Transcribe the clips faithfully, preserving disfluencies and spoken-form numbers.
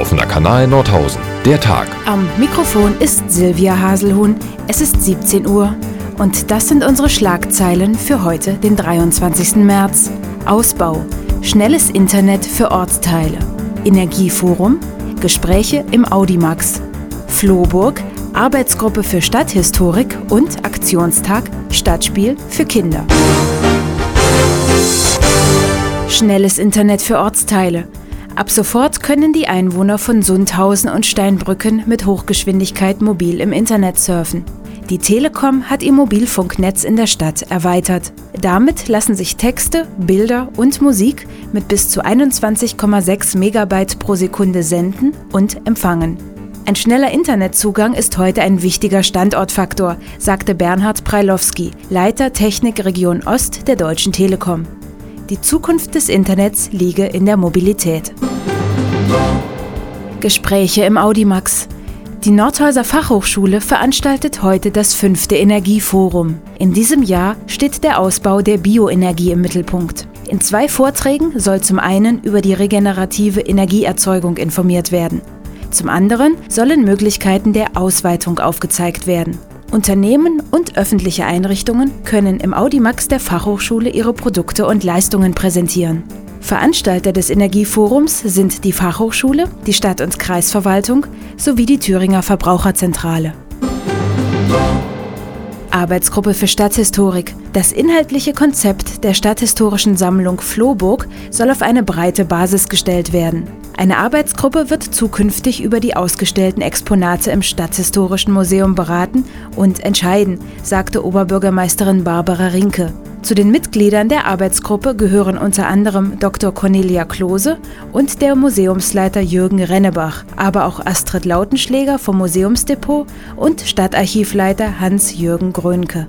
Offener Kanal Nordhausen. Der Tag. Am Mikrofon ist Silvia Haselhuhn. Es ist siebzehn Uhr und das sind unsere Schlagzeilen für heute, den dreiundzwanzigsten März. Ausbau. Schnelles Internet für Ortsteile. Energieforum. Gespräche im Audimax. Floburg. Arbeitsgruppe für Stadthistorik und Aktionstag Stadtspiel für Kinder. Schnelles Internet für Ortsteile. Ab sofort können die Einwohner von Sundhausen und Steinbrücken mit Hochgeschwindigkeit mobil im Internet surfen. Die Telekom hat ihr Mobilfunknetz in der Stadt erweitert. Damit lassen sich Texte, Bilder und Musik mit bis zu einundzwanzig Komma sechs Megabyte pro Sekunde senden und empfangen. Ein schneller Internetzugang ist heute ein wichtiger Standortfaktor, sagte Bernhard Preilowski, Leiter Technik Region Ost der Deutschen Telekom. Die Zukunft des Internets liege in der Mobilität. Gespräche im Audimax. Die Nordhäuser Fachhochschule veranstaltet heute das fünfte Energieforum. In diesem Jahr steht der Ausbau der Bioenergie im Mittelpunkt. In zwei Vorträgen soll zum einen über die regenerative Energieerzeugung informiert werden. Zum anderen sollen Möglichkeiten der Ausweitung aufgezeigt werden. Unternehmen und öffentliche Einrichtungen können im Audimax der Fachhochschule ihre Produkte und Leistungen präsentieren. Veranstalter des Energieforums sind die Fachhochschule, die Stadt- und Kreisverwaltung sowie die Thüringer Verbraucherzentrale. Arbeitsgruppe für Stadthistorik. Das inhaltliche Konzept der Stadthistorischen Sammlung Floburg soll auf eine breite Basis gestellt werden. Eine Arbeitsgruppe wird zukünftig über die ausgestellten Exponate im Stadthistorischen Museum beraten und entscheiden, sagte Oberbürgermeisterin Barbara Rinke. Zu den Mitgliedern der Arbeitsgruppe gehören unter anderem Doktor Cornelia Klose und der Museumsleiter Jürgen Rennebach, aber auch Astrid Lautenschläger vom Museumsdepot und Stadtarchivleiter Hans-Jürgen Grönke.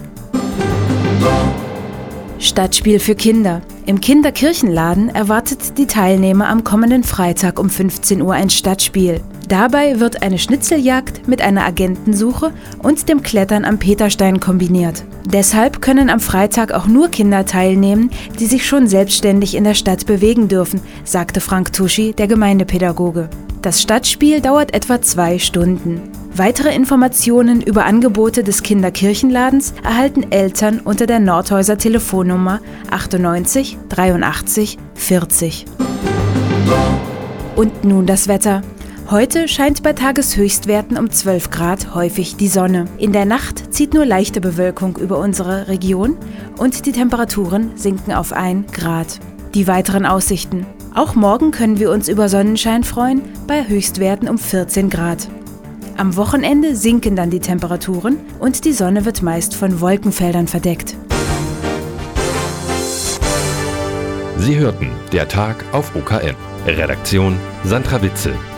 Stadtspiel für Kinder. Im Kinderkirchenladen erwartet die Teilnehmer am kommenden Freitag um fünfzehn Uhr ein Stadtspiel. Dabei wird eine Schnitzeljagd mit einer Agentensuche und dem Klettern am Peterstein kombiniert. Deshalb können am Freitag auch nur Kinder teilnehmen, die sich schon selbstständig in der Stadt bewegen dürfen, sagte Frank Tuschi, der Gemeindepädagoge. Das Stadtspiel dauert etwa zwei Stunden. Weitere Informationen über Angebote des Kinderkirchenladens erhalten Eltern unter der Nordhäuser Telefonnummer achtundneunzig dreiundachtzig vierzig. Und nun das Wetter. Heute scheint bei Tageshöchstwerten um zwölf Grad häufig die Sonne. In der Nacht zieht nur leichte Bewölkung über unsere Region und die Temperaturen sinken auf ein Grad. Die weiteren Aussichten. Auch morgen können wir uns über Sonnenschein freuen, bei Höchstwerten um vierzehn Grad. Am Wochenende sinken dann die Temperaturen und die Sonne wird meist von Wolkenfeldern verdeckt. Sie hörten Der Tag auf O K M. Redaktion Sandra Witzel.